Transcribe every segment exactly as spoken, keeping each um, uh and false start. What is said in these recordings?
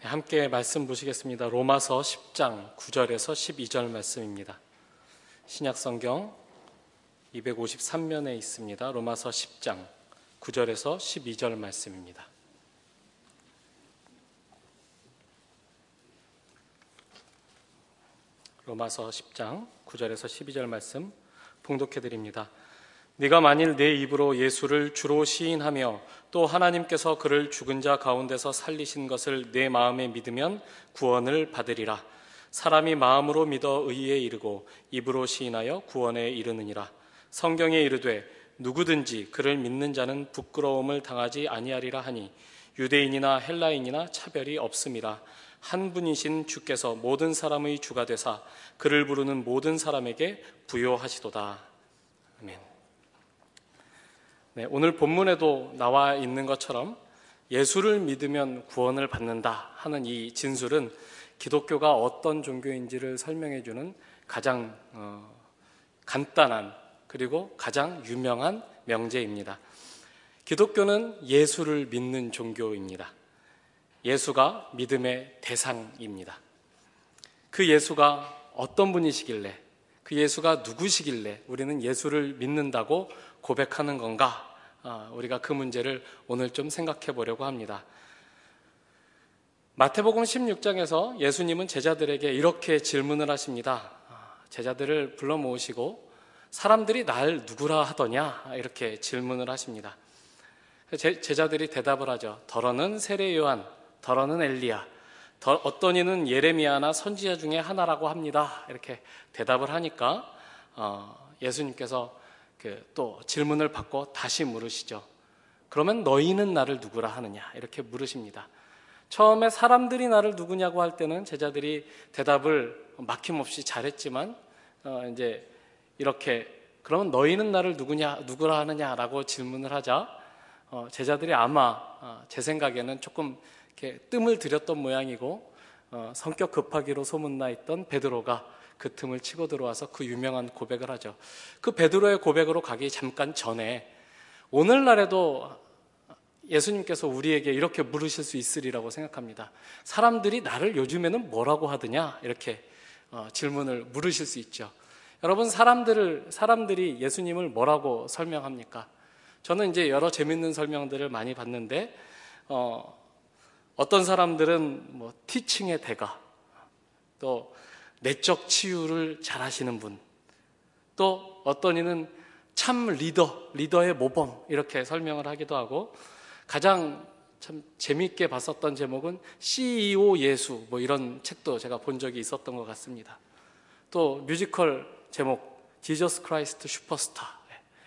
함께 말씀 보시겠습니다. 로마서 십 장 구 절에서 십이 절 말씀입니다. 신약성경 이백오십삼 면에 있습니다. 로마서 십 장 구 절에서 십이 절 말씀입니다. 로마서 십 장 구 절에서 십이 절 말씀 봉독해 드립니다. 네가 만일 내 입으로 예수를 주로 시인하며 또 하나님께서 그를 죽은 자 가운데서 살리신 것을 내 마음에 믿으면 구원을 받으리라. 사람이 마음으로 믿어 의에 이르고 입으로 시인하여 구원에 이르느니라. 성경에 이르되 누구든지 그를 믿는 자는 부끄러움을 당하지 아니하리라 하니 유대인이나 헬라인이나 차별이 없음이라. 한 분이신 주께서 모든 사람의 주가 되사 그를 부르는 모든 사람에게 부요하시도다. 아멘. 네, 오늘 본문에도 나와 있는 것처럼 예수를 믿으면 구원을 받는다 하는 이 진술은 기독교가 어떤 종교인지를 설명해주는 가장 어, 간단한 그리고 가장 유명한 명제입니다. 기독교는 예수를 믿는 종교입니다. 예수가 믿음의 대상입니다. 그 예수가 어떤 분이시길래, 그 예수가 누구시길래 우리는 예수를 믿는다고 고백하는 건가? 아, 우리가 그 문제를 오늘 좀 생각해 보려고 합니다. 마태복음 십육 장에서 예수님은 제자들에게 이렇게 질문을 하십니다. 제자들을 불러 모으시고 사람들이 날 누구라 하더냐? 이렇게 질문을 하십니다. 제, 제자들이 대답을 하죠. 더러는 세례 요한, 더러는 엘리야, 더, 어떤 이는 예레미야나 선지자 중에 하나라고 합니다. 이렇게 대답을 하니까 어, 예수님께서 그 또 질문을 받고 다시 물으시죠. 그러면 너희는 나를 누구라 하느냐? 이렇게 물으십니다. 처음에 사람들이 나를 누구냐고 할 때는 제자들이 대답을 막힘없이 잘했지만 어, 이제 이렇게 그러면 너희는 나를 누구냐 누구라 하느냐라고 질문을 하자 어, 제자들이 아마 어, 제 생각에는 조금 이렇게 뜸을 들였던 모양이고 어, 성격 급하기로 소문나 있던 베드로가 그 틈을 치고 들어와서 그 유명한 고백을 하죠. 그 베드로의 고백으로 가기 잠깐 전에 오늘날에도 예수님께서 우리에게 이렇게 물으실 수 있으리라고 생각합니다. 사람들이 나를 요즘에는 뭐라고 하더냐? 이렇게 어, 질문을 물으실 수 있죠. 여러분, 사람들을, 사람들이 예수님을 뭐라고 설명합니까? 저는 이제 여러 재밌는 설명들을 많이 봤는데 어, 어떤 사람들은 뭐 티칭의 대가, 또 내적 치유를 잘하시는 분, 또 어떤 이는 참 리더, 리더의 모범 이렇게 설명을 하기도 하고 가장 참 재미있게 봤었던 제목은 씨이오 예수 뭐 이런 책도 제가 본 적이 있었던 것 같습니다. 또 뮤지컬 제목 지저스 크라이스트 슈퍼스타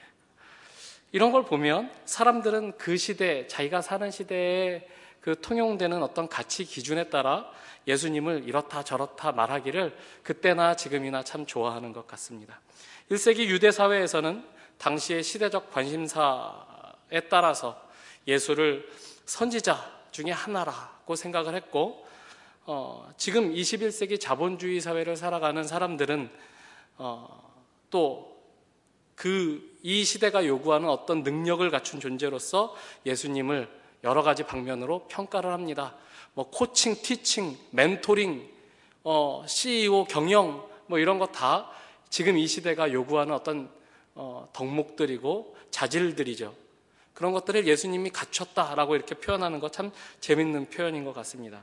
이런 걸 보면 사람들은 그 시대, 자기가 사는 시대에 그 통용되는 어떤 가치 기준에 따라 예수님을 이렇다 저렇다 말하기를 그때나 지금이나 참 좋아하는 것 같습니다. 일 세기 유대 사회에서는 당시의 시대적 관심사에 따라서 예수를 선지자 중에 하나라고 생각을 했고 어, 지금 이십일 세기 자본주의 사회를 살아가는 사람들은 어, 또 그 이 시대가 요구하는 어떤 능력을 갖춘 존재로서 예수님을 여러 가지 방면으로 평가를 합니다. 뭐 코칭, 티칭, 멘토링, 어, 씨이오, 경영 뭐 이런 거 다 지금 이 시대가 요구하는 어떤 어, 덕목들이고 자질들이죠. 그런 것들을 예수님이 갖췄다라고 이렇게 표현하는 거 참 재밌는 표현인 것 같습니다.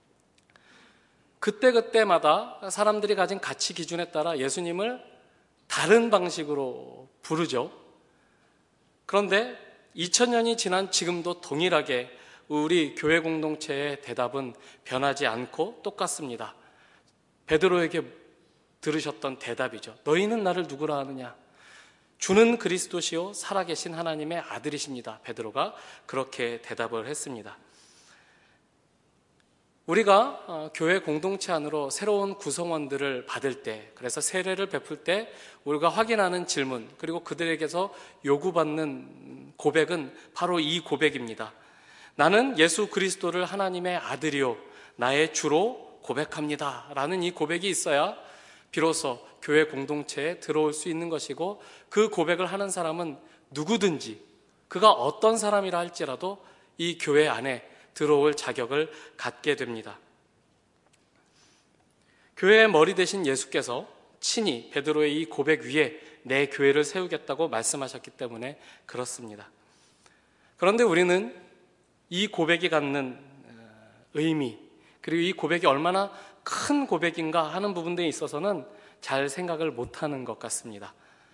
그때그때마다 사람들이 가진 가치 기준에 따라 예수님을 다른 방식으로 부르죠. 그런데 이천 년이 지난 지금도 동일하게 우리 교회 공동체의 대답은 변하지 않고 똑같습니다. 베드로에게 들으셨던 대답이죠. 너희는 나를 누구라 하느냐? 주는 그리스도시요 살아계신 하나님의 아들이십니다. 베드로가 그렇게 대답을 했습니다. 우리가 교회 공동체 안으로 새로운 구성원들을 받을 때, 그래서 세례를 베풀 때 우리가 확인하는 질문, 그리고 그들에게서 요구받는 고백은 바로 이 고백입니다. 나는 예수 그리스도를 하나님의 아들이요 나의 주로 고백합니다 라는 이 고백이 있어야 비로소 교회 공동체에 들어올 수 있는 것이고, 그 고백을 하는 사람은 누구든지 그가 어떤 사람이라 할지라도 이 교회 안에 들어올 자격을 갖게 됩니다. 교회의 머리 되신 예수께서 친히 베드로의 이 고백 위에 내 교회를 세우겠다고 말씀하셨기 때문에 그렇습니다. 그런데 우리는 이 고백이 갖는 의미, 그리고 이 고백이 얼마나 큰 고백인가 하는 부분에 있어서는 잘 생각을 못하는 것 같습니다.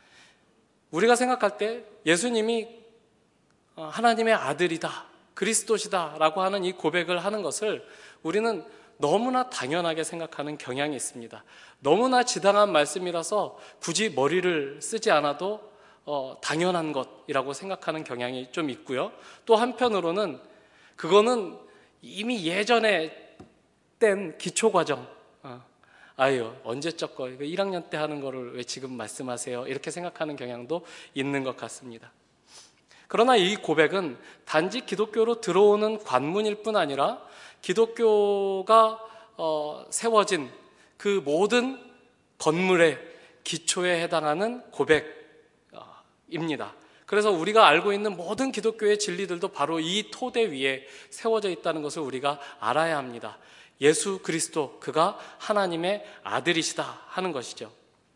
우리가 생각할 때 예수님이 하나님의 아들이다, 그리스도시다 라고 하는 이 고백을 하는 것을 우리는 너무나 당연하게 생각하는 경향이 있습니다. 너무나 지당한 말씀이라서 굳이 머리를 쓰지 않아도 어, 당연한 것이라고 생각하는 경향이 좀 있고요. 또 한편으로는 그거는 이미 예전에 뗀 기초과정, 어, 아유 언제적 거, 일 학년 때 하는 거를 왜 지금 말씀하세요? 이렇게 생각하는 경향도 있는 것 같습니다. 그러나 이 고백은 단지 기독교로 들어오는 관문일 뿐 아니라 기독교가 어, 세워진 그 모든 건물의 기초에 해당하는 고백입니다. 그래서 우리가 알고 있는 모든 기독교의 진리들도 바로 이 토대 위에 세워져 있다는 것을 우리가 알아야 합니다. 예수 그리스도, 그가 하나님의 아들이시다 하는 것이죠.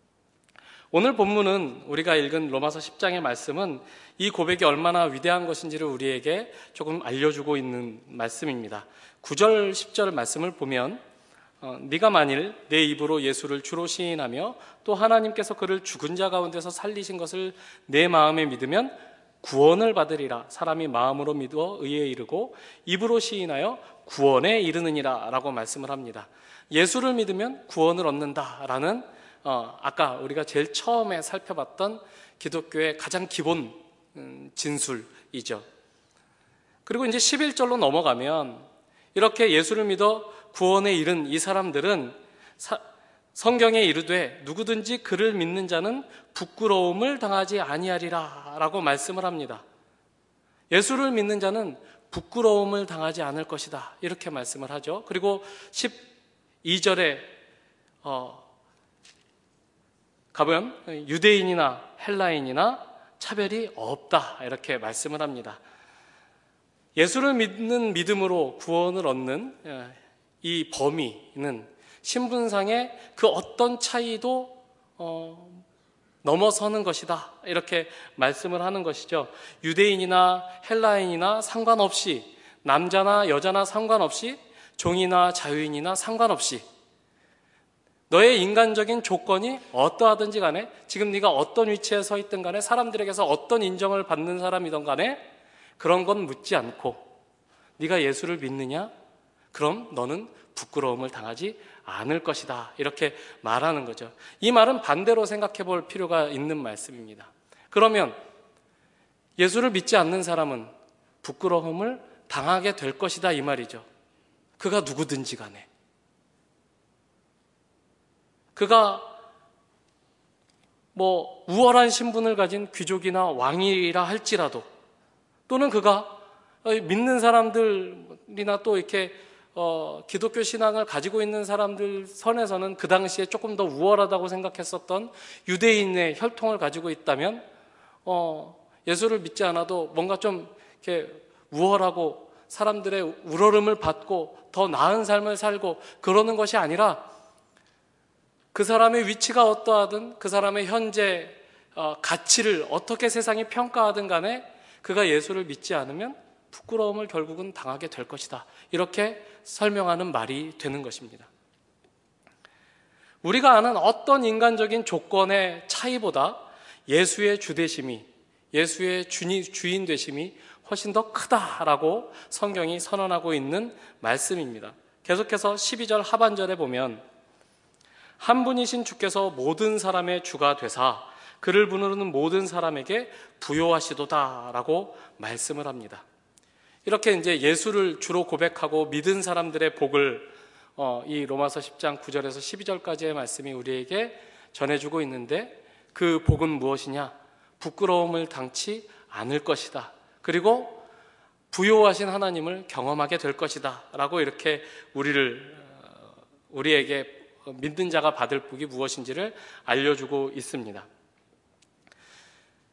오늘 본문은 우리가 읽은 로마서 십 장의 말씀은 이 고백이 얼마나 위대한 것인지를 우리에게 조금 알려주고 있는 말씀입니다. 구 절, 십 절 말씀을 보면 어, 네가 만일 내 입으로 예수를 주로 시인하며 또 하나님께서 그를 죽은 자 가운데서 살리신 것을 내 마음에 믿으면 구원을 받으리라. 사람이 마음으로 믿어 의에 이르고 입으로 시인하여 구원에 이르느니라 라고 말씀을 합니다. 예수를 믿으면 구원을 얻는다라는 어, 아까 우리가 제일 처음에 살펴봤던 기독교의 가장 기본 음, 진술이죠. 그리고 이제 십일 절로 넘어가면 이렇게 예수를 믿어 구원에 이른 이 사람들은 사, 성경에 이르되 누구든지 그를 믿는 자는 부끄러움을 당하지 아니하리라 라고 말씀을 합니다. 예수를 믿는 자는 부끄러움을 당하지 않을 것이다 이렇게 말씀을 하죠. 그리고 십이 절에 어, 가보면 유대인이나 헬라인이나 차별이 없다 이렇게 말씀을 합니다. 예수를 믿는 믿음으로 구원을 얻는 이 범위는 신분상의 그 어떤 차이도 어, 넘어서는 것이다 이렇게 말씀을 하는 것이죠. 유대인이나 헬라인이나 상관없이, 남자나 여자나 상관없이, 종이나 자유인이나 상관없이 너의 인간적인 조건이 어떠하든지 간에, 지금 네가 어떤 위치에 서 있든 간에, 사람들에게서 어떤 인정을 받는 사람이든 간에 그런 건 묻지 않고 네가 예수를 믿느냐? 그럼 너는 부끄러움을 당하지 않을 것이다 이렇게 말하는 거죠. 이 말은 반대로 생각해 볼 필요가 있는 말씀입니다. 그러면 예수를 믿지 않는 사람은 부끄러움을 당하게 될 것이다 이 말이죠. 그가 누구든지 간에, 그가 뭐 우월한 신분을 가진 귀족이나 왕이라 할지라도, 또는 그가 믿는 사람들이나 또 이렇게 어, 기독교 신앙을 가지고 있는 사람들 선에서는 그 당시에 조금 더 우월하다고 생각했었던 유대인의 혈통을 가지고 있다면 어, 예수를 믿지 않아도 뭔가 좀 이렇게 우월하고 사람들의 우러름을 받고 더 나은 삶을 살고 그러는 것이 아니라 그 사람의 위치가 어떠하든 그 사람의 현재 어, 가치를 어떻게 세상이 평가하든 간에 그가 예수를 믿지 않으면 부끄러움을 결국은 당하게 될 것이다 이렇게 설명하는 말이 되는 것입니다. 우리가 아는 어떤 인간적인 조건의 차이보다 예수의 주되심이, 예수의 주인 되심이 훨씬 더 크다라고 성경이 선언하고 있는 말씀입니다. 계속해서 십이 절 하반절에 보면 한 분이신 주께서 모든 사람의 주가 되사 그를 부르는 모든 사람에게 부요하시도다라고 말씀을 합니다. 이렇게 이제 예수를 주로 고백하고 믿은 사람들의 복을 어, 이 로마서 십 장 구 절에서 십이 절까지의 말씀이 우리에게 전해주고 있는데, 그 복은 무엇이냐? 부끄러움을 당치 않을 것이다. 그리고 부요하신 하나님을 경험하게 될 것이다 라고 이렇게 우리를 우리에게 믿는 자가 받을 복이 무엇인지를 알려주고 있습니다.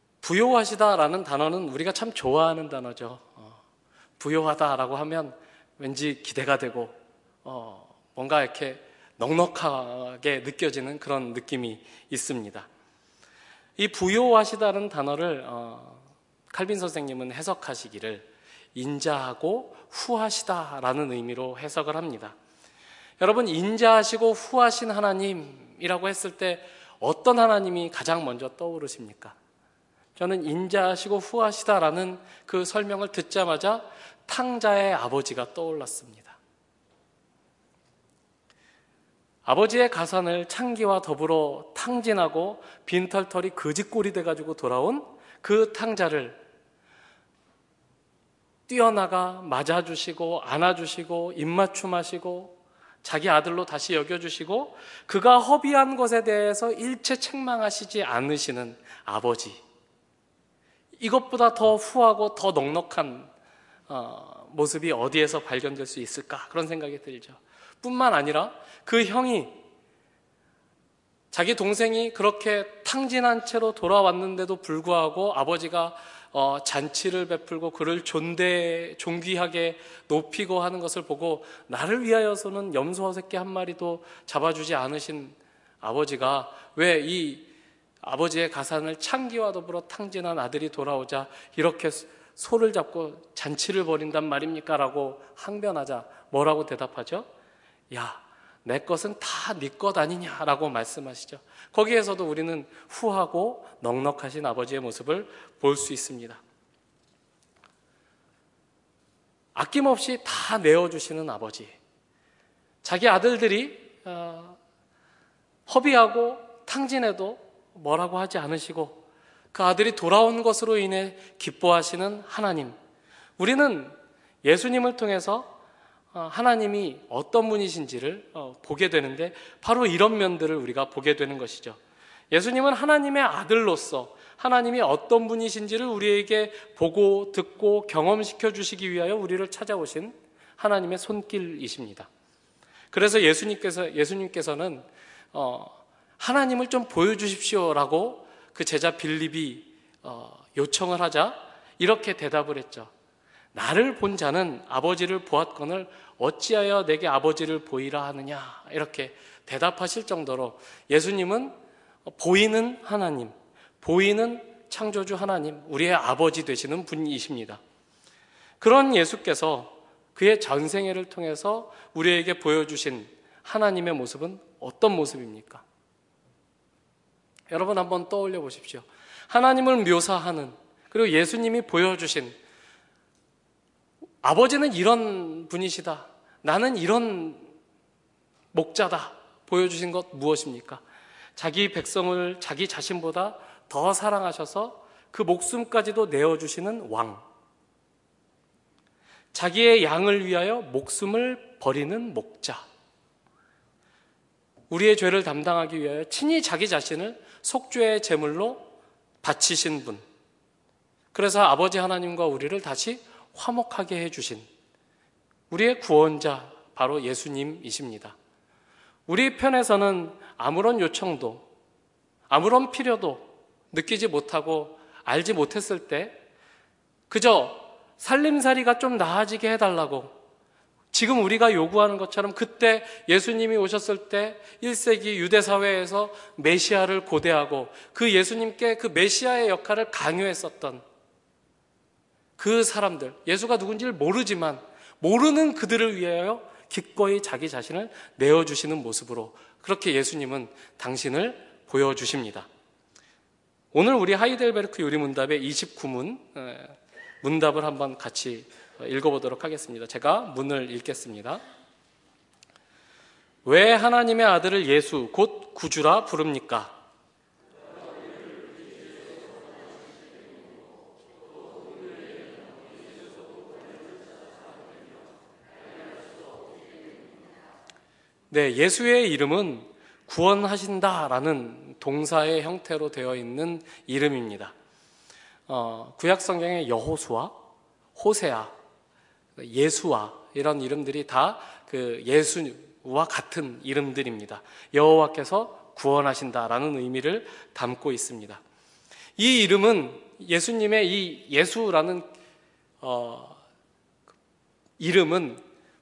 부요하시다라는 단어는 우리가 참 좋아하는 단어죠. 부요하다라고 하면 왠지 기대가 되고 어, 뭔가 이렇게 넉넉하게 느껴지는 그런 느낌이 있습니다. 이 부요하시다는 단어를 어, 칼빈 선생님은 해석하시기를 인자하고 후하시다라는 의미로 해석을 합니다. 여러분, 인자하시고 후하신 하나님이라고 했을 때 어떤 하나님이 가장 먼저 떠오르십니까? 저는 인자하시고 후하시다라는 그 설명을 듣자마자 탕자의 아버지가 떠올랐습니다. 아버지의 가산을 창기와 더불어 탕진하고 빈털털이 거지꼴이 돼가지고 돌아온 그 탕자를 뛰어나가 맞아주시고 안아주시고 입맞춤하시고 자기 아들로 다시 여겨주시고 그가 허비한 것에 대해서 일체 책망하시지 않으시는 아버지, 이것보다 더 후하고 더 넉넉한 어, 모습이 어디에서 발견될 수 있을까, 그런 생각이 들죠. 뿐만 아니라 그 형이, 자기 동생이 그렇게 탕진한 채로 돌아왔는데도 불구하고 아버지가 어, 잔치를 베풀고 그를 존대, 존귀하게 높이고 하는 것을 보고 나를 위하여서는 염소 새끼 한 마리도 잡아주지 않으신 아버지가 왜 이 아버지의 가산을 창기와 더불어 탕진한 아들이 돌아오자 이렇게 소를 잡고 잔치를 벌인단 말입니까? 라고 항변하자 뭐라고 대답하죠? 야, 내 것은 다 네 것 아니냐? 라고 말씀하시죠. 거기에서도 우리는 후하고 넉넉하신 아버지의 모습을 볼 수 있습니다. 아낌없이 다 내어주시는 아버지, 자기 아들들이 어, 허비하고 탕진해도 뭐라고 하지 않으시고 그 아들이 돌아온 것으로 인해 기뻐하시는 하나님, 우리는 예수님을 통해서 하나님이 어떤 분이신지를 보게 되는데 바로 이런 면들을 우리가 보게 되는 것이죠. 예수님은 하나님의 아들로서 하나님이 어떤 분이신지를 우리에게 보고 듣고 경험시켜 주시기 위하여 우리를 찾아오신 하나님의 손길이십니다. 그래서 예수님께서, 예수님께서는 어, 하나님을 좀 보여주십시오라고 그 제자 빌립이 어, 요청을 하자 이렇게 대답을 했죠. 나를 본 자는 아버지를 보았거늘 어찌하여 내게 아버지를 보이라 하느냐, 이렇게 대답하실 정도로 예수님은 보이는 하나님, 보이는 창조주 하나님, 우리의 아버지 되시는 분이십니다. 그런 예수께서 그의 전생애를 통해서 우리에게 보여주신 하나님의 모습은 어떤 모습입니까? 여러분 한번 떠올려 보십시오. 하나님을 묘사하는, 그리고 예수님이 보여주신 아버지는 이런 분이시다, 나는 이런 목자다 보여주신 것 무엇입니까? 자기 백성을 자기 자신보다 더 사랑하셔서 그 목숨까지도 내어주시는 왕, 자기의 양을 위하여 목숨을 버리는 목자, 우리의 죄를 담당하기 위하여 친히 자기 자신을 속죄의 제물로 바치신 분, 그래서 아버지 하나님과 우리를 다시 화목하게 해주신 우리의 구원자, 바로 예수님이십니다. 우리 편에서는 아무런 요청도 아무런 필요도 느끼지 못하고 알지 못했을 때 그저 살림살이가 좀 나아지게 해달라고, 지금 우리가 요구하는 것처럼 그때 예수님이 오셨을 때 일 세기 유대 사회에서 메시아를 고대하고 그 예수님께 그 메시아의 역할을 강요했었던 그 사람들, 예수가 누군지를 모르지만 모르는 그들을 위하여 기꺼이 자기 자신을 내어주시는 모습으로 그렇게 예수님은 당신을 보여주십니다. 오늘 우리 하이델베르크 요리문답의 이십구 문 문답을 한번 같이 읽어보도록 하겠습니다. 제가 문을 읽겠습니다. 왜 하나님의 아들을 예수 곧 구주라 부릅니까? 네, 예수의 이름은 구원하신다라는 동사의 형태로 되어 있는 이름입니다. 어, 구약 성경의 여호수아, 호세아, 예수아 이런 이름들이 다 그 예수와 같은 이름들입니다. 여호와께서 구원하신다라는 의미를 담고 있습니다. 이 이름은 예수님의 이 예수라는 어, 이름은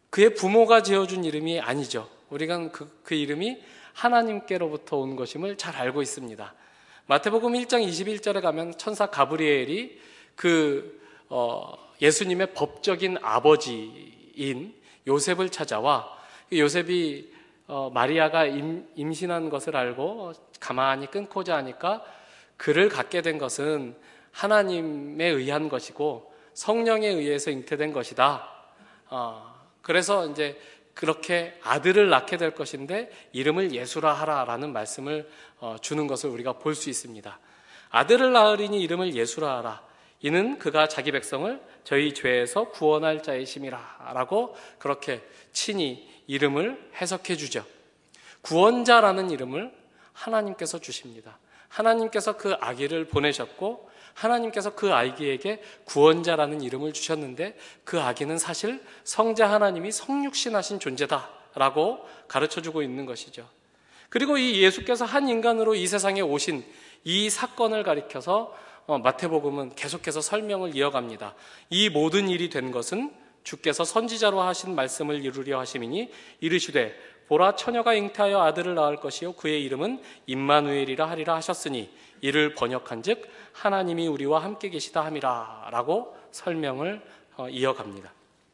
그의 부모가 지어준 이름이 아니죠. 우리가 그, 그 이름이 하나님께로부터 온 것임을 잘 알고 있습니다. 마태복음 일 장 이십일 절에 가면 천사 가브리엘이 그 어, 예수님의 법적인 아버지인 요셉을 찾아와, 요셉이 어, 마리아가 임, 임신한 것을 알고 가만히 끊고자 하니까 그를 갖게 된 것은 하나님에 의한 것이고 성령에 의해서 잉태된 것이다. 어, 그래서 이제 그렇게 아들을 낳게 될 것인데 이름을 예수라 하라라는 말씀을 어, 주는 것을 우리가 볼 수 있습니다. 아들을 낳으리니 이름을 예수라 하라. 이는 그가 자기 백성을 저희 죄에서 구원할 자이심이라 라고 그렇게 친히 이름을 해석해 주죠. 구원자라는 이름을 하나님께서 주십니다. 하나님께서 그 아기를 보내셨고 하나님께서 그 아기에게 구원자라는 이름을 주셨는데 그 아기는 사실 성자 하나님이 성육신하신 존재다라고 가르쳐주고 있는 것이죠. 그리고 이 예수께서 한 인간으로 이 세상에 오신 이 사건을 가리켜서 마태복음은 계속해서 설명을 이어갑니다. 이 모든 일이 된 것은 주께서 선지자로 하신 말씀을 이루려 하심이니 이르시되 보라 처녀가 잉태하여 아들을 낳을 것이요 그의 이름은 임마누엘이라 하리라 하셨으니 이를 번역한즉 하나님이 우리와 함께 계시다 함이라 라고 설명을 이어갑니다.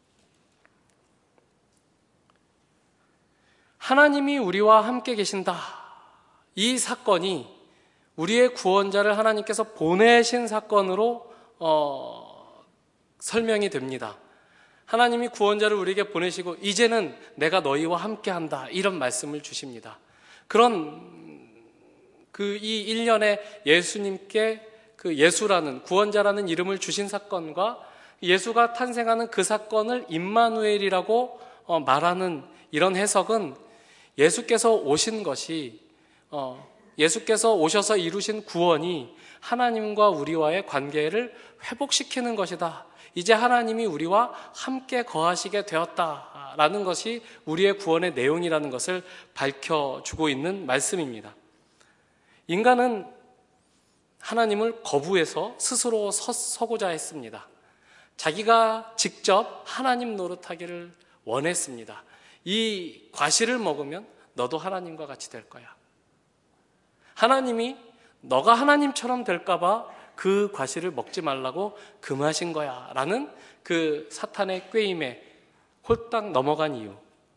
하나님이 우리와 함께 계신다. 이 사건이 우리의 구원자를 하나님께서 보내신 사건으로 어, 설명이 됩니다. 하나님이 구원자를 우리에게 보내시고 이제는 내가 너희와 함께한다 이런 말씀을 주십니다. 그런 그 이 일 년에 예수님께 그 예수라는 구원자라는 이름을 주신 사건과 예수가 탄생하는 그 사건을 임마누엘이라고 어, 말하는 이런 해석은 예수께서 오신 것이 어, 예수께서 오셔서 이루신 구원이 하나님과 우리와의 관계를 회복시키는 것이다. 이제 하나님이 우리와 함께 거하시게 되었다라는 것이 우리의 구원의 내용이라는 것을 밝혀주고 있는 말씀입니다. 인간은 하나님을 거부해서 스스로 서, 서고자 했습니다. 자기가 직접 하나님 노릇하기를 원했습니다. 이 과실을 먹으면 너도 하나님과 같이 될 거야. 하나님이 너가 하나님처럼 될까봐 그 과실을 먹지 말라고 금하신 거야 라는 그 사탄의 꾀임에 홀딱 넘어간 이유,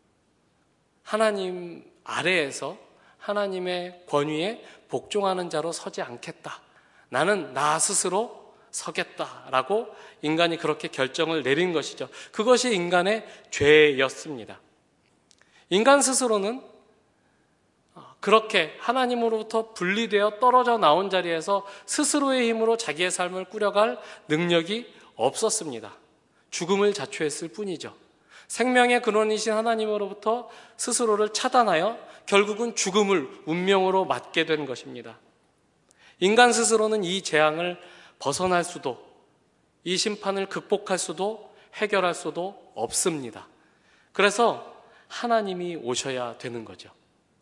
하나님 아래에서 하나님의 권위에 복종하는 자로 서지 않겠다, 나는 나 스스로 서겠다라고 인간이 그렇게 결정을 내린 것이죠. 그것이 인간의 죄였습니다. 인간 스스로는 그렇게 하나님으로부터 분리되어 떨어져 나온 자리에서 스스로의 힘으로 자기의 삶을 꾸려갈 능력이 없었습니다. 죽음을 자초했을 뿐이죠. 생명의 근원이신 하나님으로부터 스스로를 차단하여 결국은 죽음을 운명으로 맞게 된 것입니다. 인간 스스로는 이 재앙을 벗어날 수도, 이 심판을 극복할 수도 해결할 수도 없습니다. 그래서 하나님이 오셔야 되는 거죠.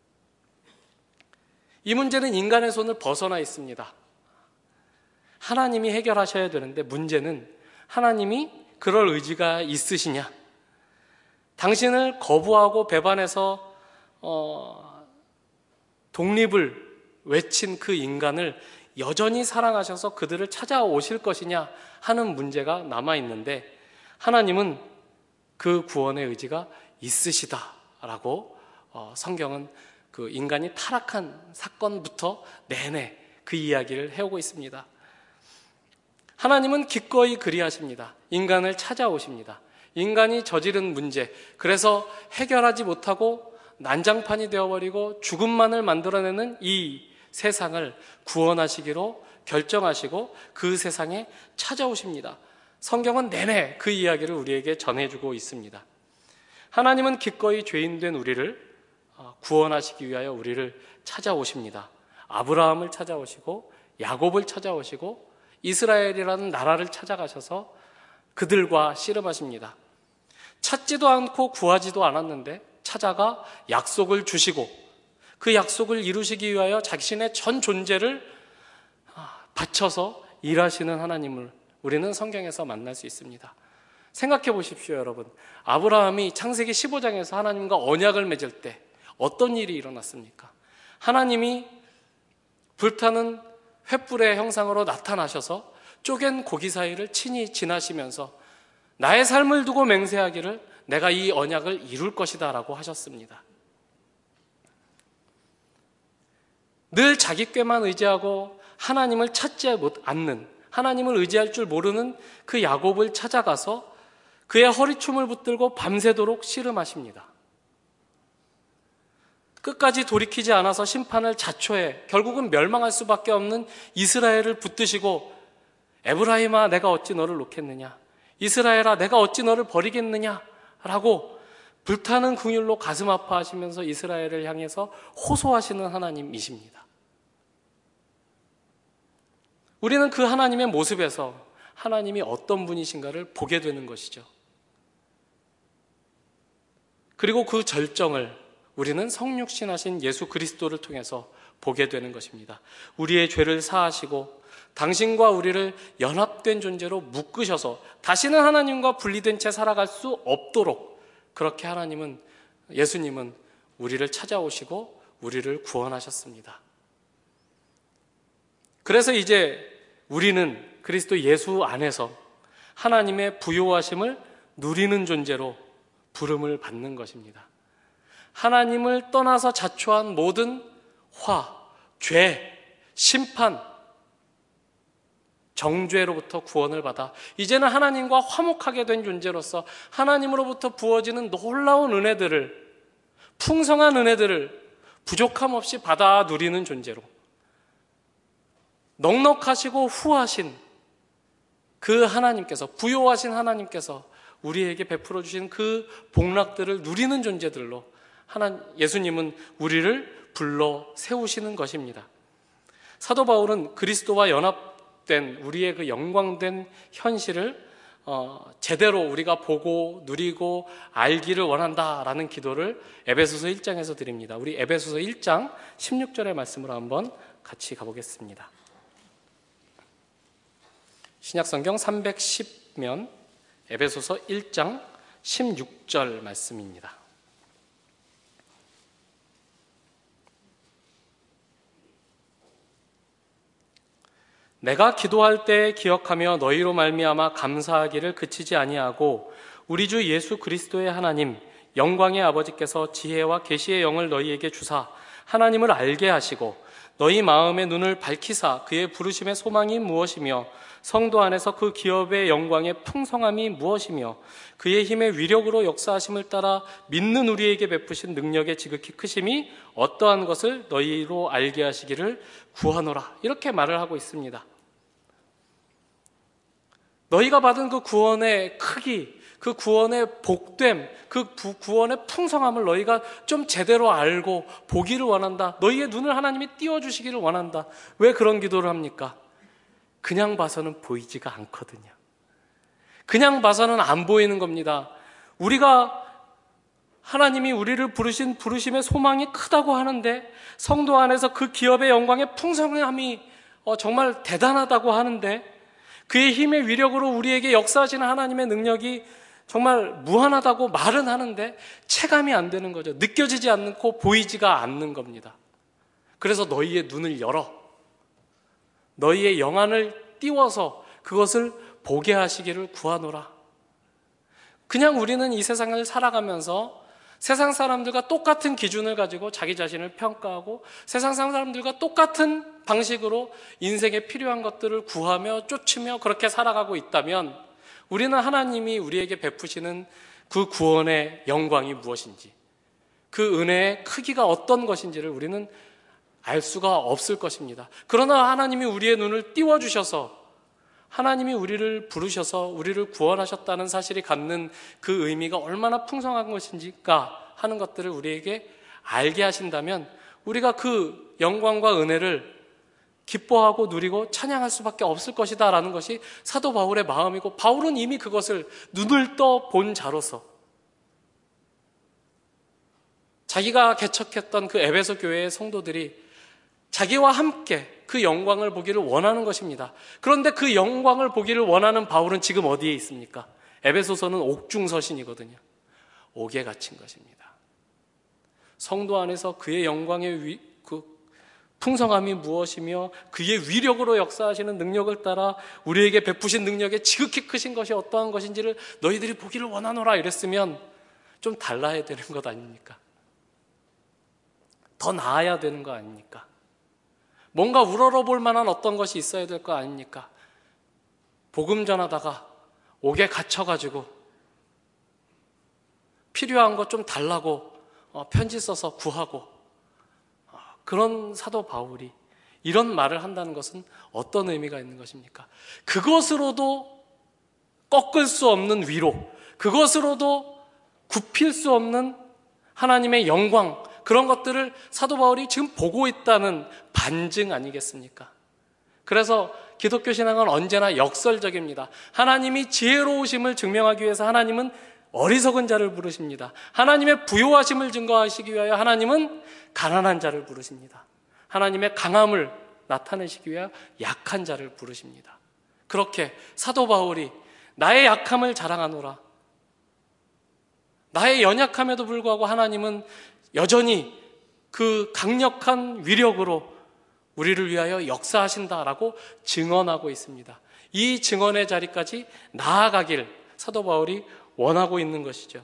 이 문제는 인간의 손을 벗어나 있습니다. 하나님이 해결하셔야 되는데 문제는 하나님이 그럴 의지가 있으시냐? 당신을 거부하고 배반해서 어, 독립을 외친 그 인간을 여전히 사랑하셔서 그들을 찾아오실 것이냐 하는 문제가 남아있는데 하나님은 그 구원의 의지가 있으시다라고 어, 성경은 그 인간이 타락한 사건부터 내내 그 이야기를 해오고 있습니다. 하나님은 기꺼이 그리하십니다. 인간을 찾아오십니다. 인간이 저지른 문제, 그래서 해결하지 못하고 난장판이 되어버리고 죽음만을 만들어내는 이 세상을 구원하시기로 결정하시고 그 세상에 찾아오십니다. 성경은 내내 그 이야기를 우리에게 전해주고 있습니다. 하나님은 기꺼이 죄인된 우리를 구원하시기 위하여 우리를 찾아오십니다. 아브라함을 찾아오시고 야곱을 찾아오시고 이스라엘이라는 나라를 찾아가셔서 그들과 씨름하십니다. 찾지도 않고 구하지도 않았는데 찾아가 약속을 주시고 그 약속을 이루시기 위하여 자신의 전 존재를 바쳐서 일하시는 하나님을 우리는 성경에서 만날 수 있습니다. 생각해 보십시오, 여러분. 아브라함이 창세기 십오 장에서 하나님과 언약을 맺을 때 어떤 일이 일어났습니까? 하나님이 불타는 횃불의 형상으로 나타나셔서 쪼갠 고기 사이를 친히 지나시면서 나의 삶을 두고 맹세하기를 내가 이 언약을 이룰 것이다 라고 하셨습니다. 늘 자기 꾀만 의지하고 하나님을 찾지 않는, 하나님을 의지할 줄 모르는 그 야곱을 찾아가서 그의 허리춤을 붙들고 밤새도록 씨름하십니다. 끝까지 돌이키지 않아서 심판을 자초해 결국은 멸망할 수밖에 없는 이스라엘을 붙드시고 에브라임아 내가 어찌 너를 놓겠느냐, 이스라엘아 내가 어찌 너를 버리겠느냐 라고 불타는 긍휼로 가슴 아파하시면서 이스라엘을 향해서 호소하시는 하나님이십니다. 우리는 그 하나님의 모습에서 하나님이 어떤 분이신가를 보게 되는 것이죠. 그리고 그 절정을 우리는 성육신하신 예수 그리스도를 통해서 보게 되는 것입니다. 우리의 죄를 사하시고 당신과 우리를 연합된 존재로 묶으셔서 다시는 하나님과 분리된 채 살아갈 수 없도록 그렇게 하나님은, 예수님은 우리를 찾아오시고 우리를 구원하셨습니다. 그래서 이제 우리는 그리스도 예수 안에서 하나님의 부요하심을 누리는 존재로 부름을 받는 것입니다. 하나님을 떠나서 자초한 모든 화, 죄, 심판, 정죄로부터 구원을 받아 이제는 하나님과 화목하게 된 존재로서 하나님으로부터 부어지는 놀라운 은혜들을, 풍성한 은혜들을 부족함 없이 받아 누리는 존재로, 넉넉하시고 후하신 그 하나님께서, 부요하신 하나님께서 우리에게 베풀어 주신 그 복락들을 누리는 존재들로 하나님, 예수님은 우리를 불러 세우시는 것입니다. 사도 바울은 그리스도와 연합된 우리의 그 영광된 현실을 어, 제대로 우리가 보고 누리고 알기를 원한다라는 기도를 에베소서 일 장에서 드립니다. 우리 에베소서 일 장 십육 절의 말씀으로 한번 같이 가보겠습니다. 신약성경 삼백십 면 에베소서 일 장 십육 절 말씀입니다. 내가 기도할 때 기억하며 너희로 말미암아 감사하기를 그치지 아니하고 우리 주 예수 그리스도의 하나님 영광의 아버지께서 지혜와 계시의 영을 너희에게 주사 하나님을 알게 하시고 너희 마음의 눈을 밝히사 그의 부르심의 소망이 무엇이며 성도 안에서 그 기업의 영광의 풍성함이 무엇이며 그의 힘의 위력으로 역사하심을 따라 믿는 우리에게 베푸신 능력의 지극히 크심이 어떠한 것을 너희로 알게 하시기를 구하노라, 이렇게 말을 하고 있습니다. 너희가 받은 그 구원의 크기, 그 구원의 복됨, 그 구원의 풍성함을 너희가 좀 제대로 알고 보기를 원한다. 너희의 눈을 하나님이 띄워주시기를 원한다. 왜 그런 기도를 합니까? 그냥 봐서는 보이지가 않거든요. 그냥 봐서는 안 보이는 겁니다. 우리가 하나님이 우리를 부르신 부르심의 소망이 크다고 하는데, 성도 안에서 그 기업의 영광의 풍성함이 정말 대단하다고 하는데, 그의 힘의 위력으로 우리에게 역사하시는 하나님의 능력이 정말 무한하다고 말은 하는데 체감이 안 되는 거죠. 느껴지지 않고 보이지가 않는 겁니다. 그래서 너희의 눈을 열어, 너희의 영안을 띄워서 그것을 보게 하시기를 구하노라. 그냥 우리는 이 세상을 살아가면서 세상 사람들과 똑같은 기준을 가지고 자기 자신을 평가하고 세상 사람들과 똑같은 방식으로 인생에 필요한 것들을 구하며 쫓으며 그렇게 살아가고 있다면 우리는 하나님이 우리에게 베푸시는 그 구원의 영광이 무엇인지, 그 은혜의 크기가 어떤 것인지를 우리는 알 수가 없을 것입니다. 그러나 하나님이 우리의 눈을 띄워주셔서 하나님이 우리를 부르셔서 우리를 구원하셨다는 사실이 갖는 그 의미가 얼마나 풍성한 것인지가 하는 것들을 우리에게 알게 하신다면 우리가 그 영광과 은혜를 기뻐하고 누리고 찬양할 수밖에 없을 것이다 라는 것이 사도 바울의 마음이고, 바울은 이미 그것을 눈을 떠 본 자로서 자기가 개척했던 그 에베소 교회의 성도들이 자기와 함께 그 영광을 보기를 원하는 것입니다. 그런데 그 영광을 보기를 원하는 바울은 지금 어디에 있습니까? 에베소서는 옥중서신이거든요. 옥에 갇힌 것입니다. 성도 안에서 그의 영광의 위, 그 풍성함이 무엇이며 그의 위력으로 역사하시는 능력을 따라 우리에게 베푸신 능력의 지극히 크신 것이 어떠한 것인지를 너희들이 보기를 원하노라 이랬으면 좀 달라야 되는 것 아닙니까? 더 나아야 되는 거 아닙니까? 뭔가 우러러볼 만한 어떤 것이 있어야 될 거 아닙니까? 복음 전하다가 옥에 갇혀가지고 필요한 것 좀 달라고 편지 써서 구하고, 그런 사도 바울이 이런 말을 한다는 것은 어떤 의미가 있는 것입니까? 그것으로도 꺾을 수 없는 위로, 그것으로도 굽힐 수 없는 하나님의 영광, 그런 것들을 사도 바울이 지금 보고 있다는 반증 아니겠습니까? 그래서 기독교 신앙은 언제나 역설적입니다. 하나님이 지혜로우심을 증명하기 위해서 하나님은 어리석은 자를 부르십니다. 하나님의 부요하심을 증거하시기 위하여 하나님은 가난한 자를 부르십니다. 하나님의 강함을 나타내시기 위하여 약한 자를 부르십니다. 그렇게 사도 바울이 나의 약함을 자랑하노라, 나의 연약함에도 불구하고 하나님은 여전히 그 강력한 위력으로 우리를 위하여 역사하신다라고 증언하고 있습니다. 이 증언의 자리까지 나아가길 사도 바울이 원하고 있는 것이죠.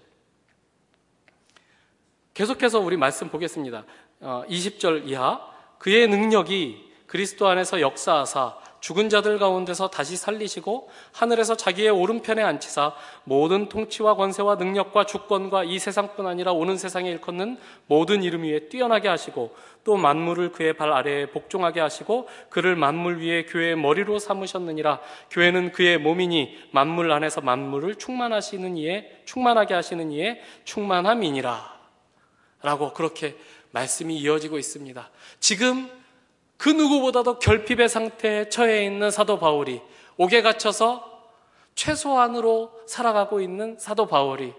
계속해서 우리 말씀 보겠습니다. 이십 절 이하, 그의 능력이 그리스도 안에서 역사하사 죽은 자들 가운데서 다시 살리시고 하늘에서 자기의 오른편에 앉히사 모든 통치와 권세와 능력과 주권과 이 세상뿐 아니라 오는 세상에 일컫는 모든 이름 위에 뛰어나게 하시고 또 만물을 그의 발 아래에 복종하게 하시고 그를 만물 위에 교회의 머리로 삼으셨느니라. 교회는 그의 몸이니 만물 안에서 만물을 충만하시는 이에 충만하게 하시는 이에 충만함이니라 라고 그렇게 말씀이 이어지고 있습니다. 지금 그 누구보다도 결핍의 상태에 처해 있는 사도 바울이, 옥에 갇혀서 최소한으로 살아가고 있는 사도 바울이,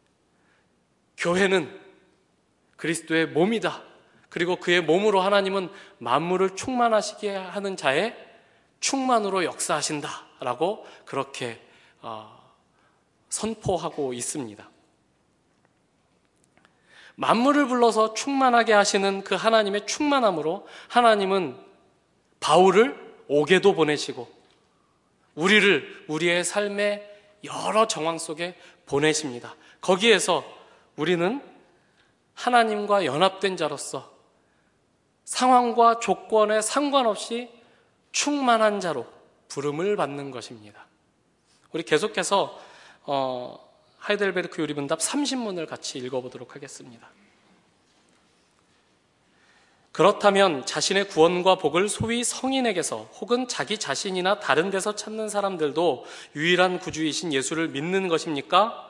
교회는 그리스도의 몸이다, 그리고 그의 몸으로 하나님은 만물을 충만하시게 하는 자의 충만으로 역사하신다 라고 그렇게 어, 선포하고 있습니다. 만물을 불러서 충만하게 하시는 그 하나님의 충만함으로 하나님은 바울을 옥에도 보내시고 우리를 우리의 삶의 여러 정황 속에 보내십니다. 거기에서 우리는 하나님과 연합된 자로서 상황과 조건에 상관없이 충만한 자로 부름을 받는 것입니다. 우리 계속해서 어, 하이델베르크 요리문답 삼십 문을 같이 읽어보도록 하겠습니다. 그렇다면 자신의 구원과 복을 소위 성인에게서 혹은 자기 자신이나 다른 데서 찾는 사람들도 유일한 구주이신 예수를 믿는 것입니까?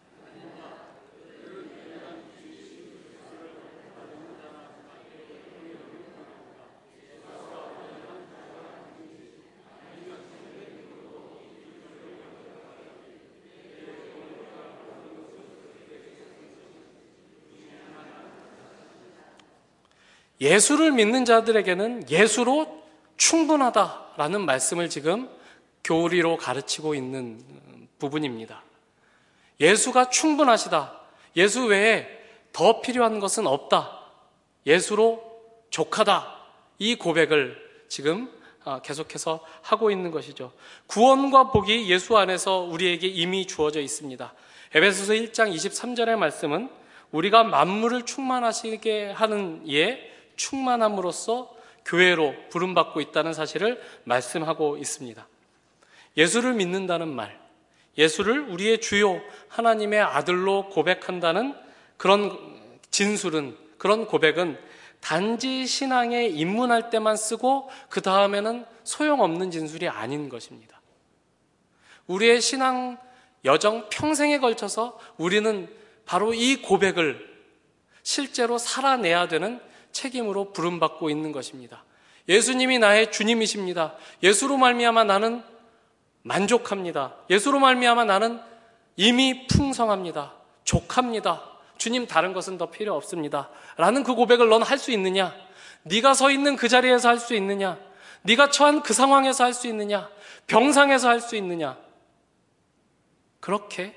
예수를 믿는 자들에게는 예수로 충분하다라는 말씀을 지금 교리로 가르치고 있는 부분입니다. 예수가 충분하시다. 예수 외에 더 필요한 것은 없다. 예수로 족하다. 이 고백을 지금 계속해서 하고 있는 것이죠. 구원과 복이 예수 안에서 우리에게 이미 주어져 있습니다. 에베소서 일 장 이십삼 절의 말씀은 우리가 만물을 충만하시게 하는 이에 충만함으로써 교회로 부름받고 있다는 사실을 말씀하고 있습니다. 예수를 믿는다는 말, 예수를 우리의 주요 하나님의 아들로 고백한다는 그런 진술은, 그런 고백은 단지 신앙에 입문할 때만 쓰고 그 다음에는 소용없는 진술이 아닌 것입니다. 우리의 신앙 여정 평생에 걸쳐서 우리는 바로 이 고백을 실제로 살아내야 되는 책임으로 부름받고 있는 것입니다. 예수님이 나의 주님이십니다. 예수로 말미암아 나는 만족합니다. 예수로 말미암아 나는 이미 풍성합니다. 족합니다. 주님 다른 것은 더 필요 없습니다. 라는 그 고백을 넌 할 수 있느냐? 네가 서 있는 그 자리에서 할 수 있느냐? 네가 처한 그 상황에서 할 수 있느냐? 병상에서 할 수 있느냐? 그렇게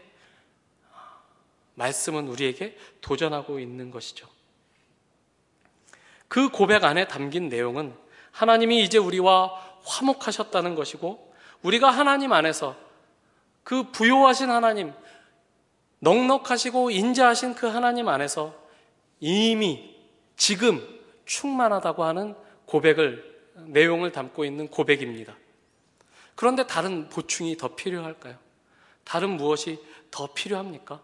말씀은 우리에게 도전하고 있는 것이죠. 그 고백 안에 담긴 내용은 하나님이 이제 우리와 화목하셨다는 것이고, 우리가 하나님 안에서 그 부요하신 하나님, 넉넉하시고 인자하신 그 하나님 안에서 이미 지금 충만하다고 하는 고백을, 내용을 담고 있는 고백입니다. 그런데 다른 보충이 더 필요할까요? 다른 무엇이 더 필요합니까?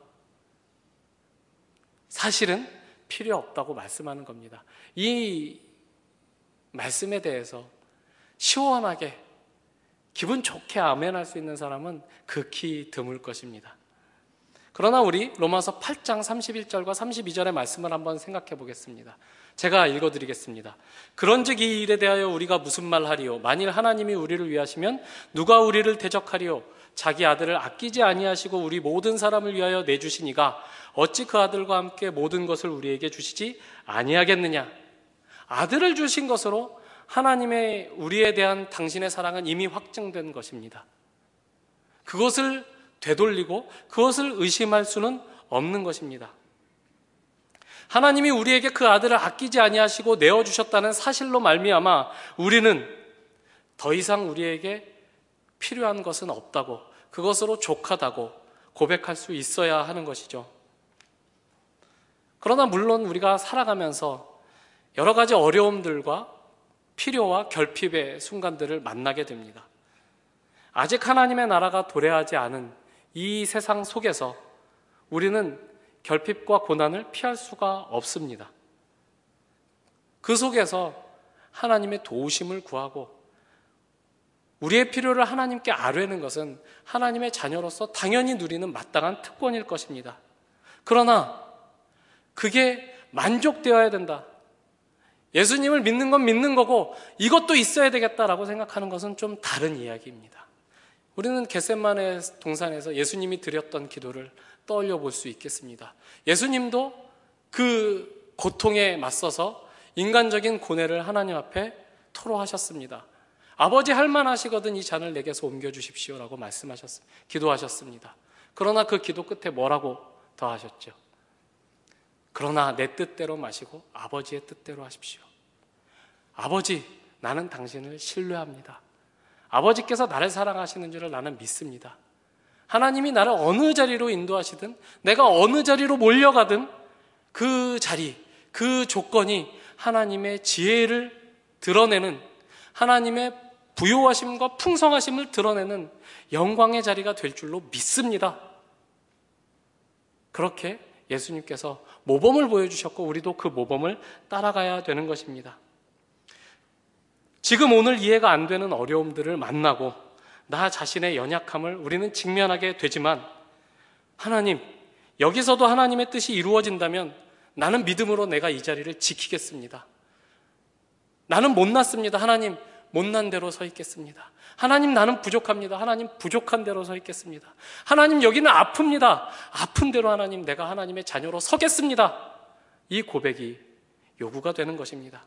사실은 필요 없다고 말씀하는 겁니다. 이 말씀에 대해서 시원하게 기분 좋게 아멘할 수 있는 사람은 극히 드물 것입니다. 그러나 우리 로마서 팔 장 삼십일 절과 삼십이 절의 말씀을 한번 생각해 보겠습니다. 제가 읽어드리겠습니다. 그런즉 이 일에 대하여 우리가 무슨 말하리요? 만일 하나님이 우리를 위하시면 누가 우리를 대적하리요? 자기 아들을 아끼지 아니하시고 우리 모든 사람을 위하여 내주시니가 어찌 그 아들과 함께 모든 것을 우리에게 주시지 아니하겠느냐? 아들을 주신 것으로 하나님의 우리에 대한 당신의 사랑은 이미 확증된 것입니다. 그것을 되돌리고 그것을 의심할 수는 없는 것입니다. 하나님이 우리에게 그 아들을 아끼지 아니하시고 내어주셨다는 사실로 말미암아 우리는 더 이상 우리에게 필요한 것은 없다고, 그것으로 족하다고 고백할 수 있어야 하는 것이죠. 그러나 물론 우리가 살아가면서 여러 가지 어려움들과 필요와 결핍의 순간들을 만나게 됩니다. 아직 하나님의 나라가 도래하지 않은 이 세상 속에서 우리는 결핍과 고난을 피할 수가 없습니다. 그 속에서 하나님의 도우심을 구하고 우리의 필요를 하나님께 아뢰는 것은 하나님의 자녀로서 당연히 누리는 마땅한 특권일 것입니다. 그러나 그게 만족되어야 된다, 예수님을 믿는 건 믿는 거고 이것도 있어야 되겠다라고 생각하는 것은 좀 다른 이야기입니다. 우리는 겟세마네 동산에서 예수님이 드렸던 기도를 떠올려 볼 수 있겠습니다. 예수님도 그 고통에 맞서서 인간적인 고뇌를 하나님 앞에 토로하셨습니다. 아버지 할 만하시거든 이 잔을 내게서 옮겨주십시오라고 말씀하셨습니다. 기도하셨습니다. 그러나 그 기도 끝에 뭐라고 더 하셨죠? 그러나 내 뜻대로 마시고 아버지의 뜻대로 하십시오. 아버지, 나는 당신을 신뢰합니다. 아버지께서 나를 사랑하시는 줄을 나는 믿습니다. 하나님이 나를 어느 자리로 인도하시든 내가 어느 자리로 몰려가든 그 자리, 그 조건이 하나님의 지혜를 드러내는, 하나님의 부요하심과 풍성하심을 드러내는 영광의 자리가 될 줄로 믿습니다. 그렇게 예수님께서 모범을 보여주셨고 우리도 그 모범을 따라가야 되는 것입니다. 지금 오늘 이해가 안 되는 어려움들을 만나고 나 자신의 연약함을 우리는 직면하게 되지만, 하나님, 여기서도 하나님의 뜻이 이루어진다면 나는 믿음으로 내가 이 자리를 지키겠습니다. 나는 못났습니다. 하나님, 못난 대로 서 있겠습니다. 하나님, 나는 부족합니다. 하나님, 부족한 대로 서 있겠습니다. 하나님, 여기는 아픕니다. 아픈 대로 하나님, 내가 하나님의 자녀로 서겠습니다. 이 고백이 요구가 되는 것입니다.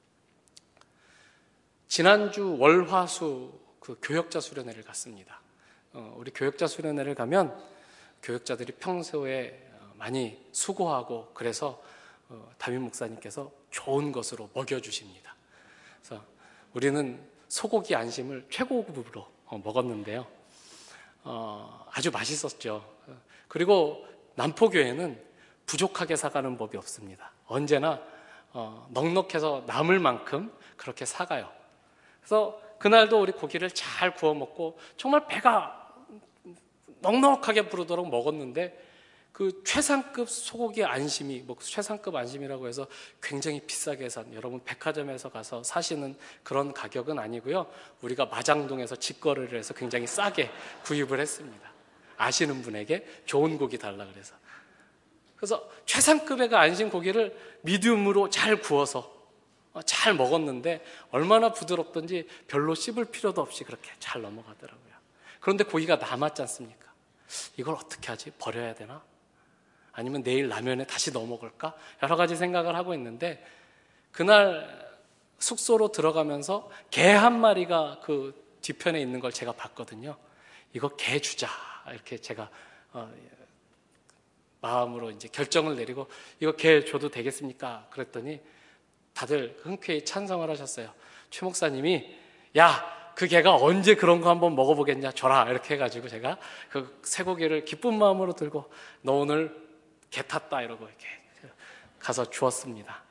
지난주 월화수 그 교역자 수련회를 갔습니다. 어, 우리 교역자 수련회를 가면 교역자들이 평소에 많이 수고하고 그래서 어, 담임 목사님께서 좋은 것으로 먹여주십니다. 그래서 우리는 소고기 안심을 최고급으로 어, 먹었는데요. 어, 아주 맛있었죠. 그리고 남포교회는 부족하게 사가는 법이 없습니다. 언제나 어, 넉넉해서 남을 만큼 그렇게 사가요. 그래서 그날도 우리 고기를 잘 구워 먹고 정말 배가 넉넉하게 부르도록 먹었는데, 그 최상급 소고기 안심이, 뭐 최상급 안심이라고 해서 굉장히 비싸게 산, 여러분 백화점에서 가서 사시는 그런 가격은 아니고요. 우리가 마장동에서 직거래를 해서 굉장히 싸게 구입을 했습니다. 아시는 분에게 좋은 고기 달라 그래서. 그래서 최상급의 그 안심 고기를 미디움으로 잘 구워서 잘 먹었는데 얼마나 부드럽던지 별로 씹을 필요도 없이 그렇게 잘 넘어가더라고요. 그런데 고기가 남았지 않습니까? 이걸 어떻게 하지? 버려야 되나? 아니면 내일 라면에 다시 넣어 먹을까? 여러 가지 생각을 하고 있는데, 그날 숙소로 들어가면서 개 한 마리가 그 뒤편에 있는 걸 제가 봤거든요. 이거 개 주자 이렇게 제가 어, 마음으로 이제 결정을 내리고 이거 개 줘도 되겠습니까? 그랬더니 다들 흔쾌히 찬성을 하셨어요. 최 목사님이 야, 그 개가 언제 그런 거 한번 먹어보겠냐, 줘라, 이렇게 해가지고 제가 그 쇠고기를 기쁜 마음으로 들고 너 오늘 개 탔다 이러고 이렇게 가서 주었습니다.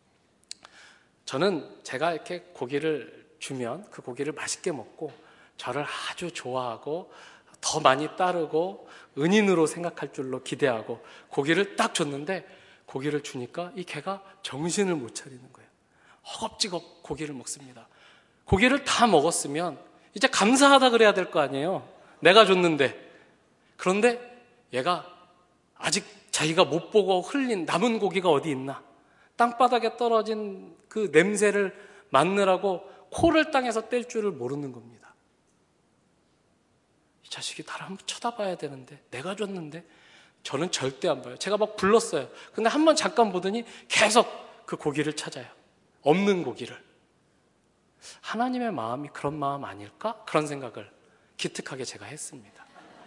저는 제가 이렇게 고기를 주면 그 고기를 맛있게 먹고 저를 아주 좋아하고 더 많이 따르고 은인으로 생각할 줄로 기대하고 고기를 딱 줬는데 고기를 주니까 이 개가 정신을 못 차리는 거예요. 허겁지겁 고기를 먹습니다. 고기를 다 먹었으면 이제 감사하다 그래야 될 거 아니에요. 내가 줬는데. 그런데 얘가 아직 자기가 못 보고 흘린 남은 고기가 어디 있나, 땅바닥에 떨어진 그 냄새를 맡느라고 코를 땅에서 뗄 줄을 모르는 겁니다. 이 자식이 나를 한번 쳐다봐야 되는데, 내가 줬는데. 저는 절대 안 봐요. 제가 막 불렀어요. 근데 한번 잠깐 보더니 계속 그 고기를 찾아요. 없는 고기를. 하나님의 마음이 그런 마음 아닐까? 그런 생각을 기특하게 제가 했습니다.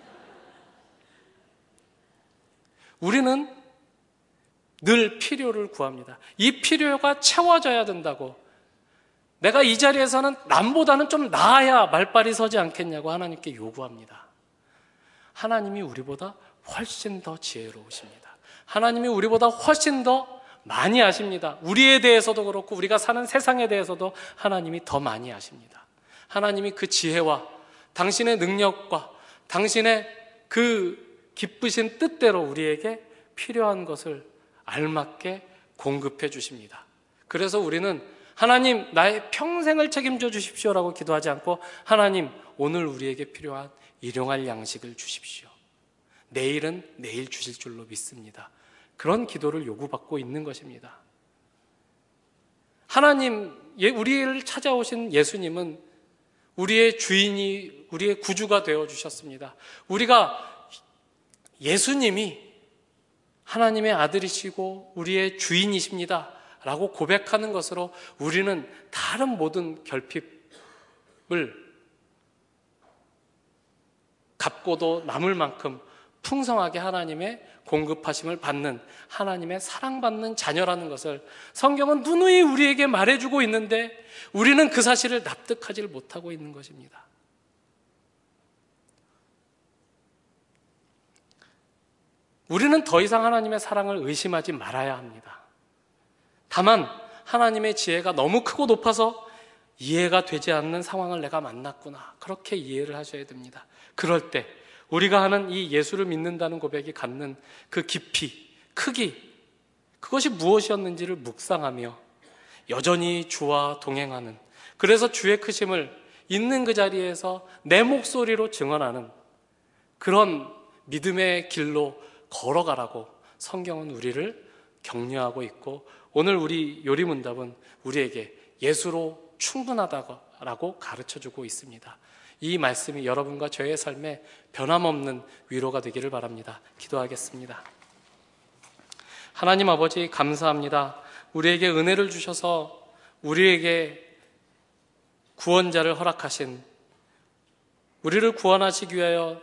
우리는 늘 필요를 구합니다. 이 필요가 채워져야 된다고. 내가 이 자리에서는 남보다는 좀 나아야 말빨이 서지 않겠냐고 하나님께 요구합니다. 하나님이 우리보다 훨씬 더 지혜로우십니다. 하나님이 우리보다 훨씬 더 많이 아십니다. 우리에 대해서도 그렇고 우리가 사는 세상에 대해서도 하나님이 더 많이 아십니다. 하나님이 그 지혜와 당신의 능력과 당신의 그 기쁘신 뜻대로 우리에게 필요한 것을 알맞게 공급해 주십니다. 그래서 우리는 하나님 나의 평생을 책임져 주십시오라고 기도하지 않고 하나님 오늘 우리에게 필요한 일용할 양식을 주십시오. 내일은 내일 주실 줄로 믿습니다. 그런 기도를 요구받고 있는 것입니다. 하나님, 우리를 찾아오신 예수님은 우리의 주인이, 우리의 구주가 되어주셨습니다. 우리가 예수님이 하나님의 아들이시고 우리의 주인이십니다 라고 고백하는 것으로 우리는 다른 모든 결핍을 갚고도 남을 만큼 풍성하게 하나님의 공급하심을 받는 하나님의 사랑받는 자녀라는 것을 성경은 누누이 우리에게 말해주고 있는데 우리는 그 사실을 납득하지 못하고 있는 것입니다. 우리는 더 이상 하나님의 사랑을 의심하지 말아야 합니다. 다만 하나님의 지혜가 너무 크고 높아서 이해가 되지 않는 상황을 내가 만났구나, 그렇게 이해를 하셔야 됩니다. 그럴 때 우리가 하는 이 예수를 믿는다는 고백이 갖는 그 깊이, 크기, 그것이 무엇이었는지를 묵상하며 여전히 주와 동행하는, 그래서 주의 크심을 있는 그 자리에서 내 목소리로 증언하는 그런 믿음의 길로 걸어가라고 성경은 우리를 격려하고 있고, 오늘 우리 요리문답은 우리에게 예수로 충분하다고 가르쳐주고 있습니다. 이 말씀이 여러분과 저의 삶에 변함없는 위로가 되기를 바랍니다. 기도하겠습니다. 하나님 아버지, 감사합니다. 우리에게 은혜를 주셔서 우리에게 구원자를 허락하신, 우리를 구원하시기 위하여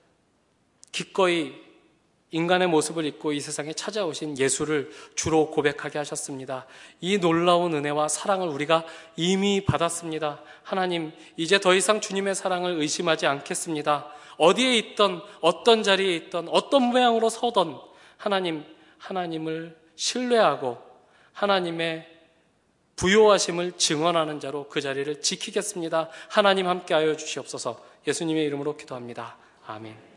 기꺼이 인간의 모습을 입고 이 세상에 찾아오신 예수를 주로 고백하게 하셨습니다. 이 놀라운 은혜와 사랑을 우리가 이미 받았습니다. 하나님, 이제 더 이상 주님의 사랑을 의심하지 않겠습니다. 어디에 있던, 어떤 자리에 있던, 어떤 모양으로 서던 하나님, 하나님을 신뢰하고 하나님의 부요하심을 증언하는 자로 그 자리를 지키겠습니다. 하나님 함께하여 주시옵소서. 예수님의 이름으로 기도합니다. 아멘.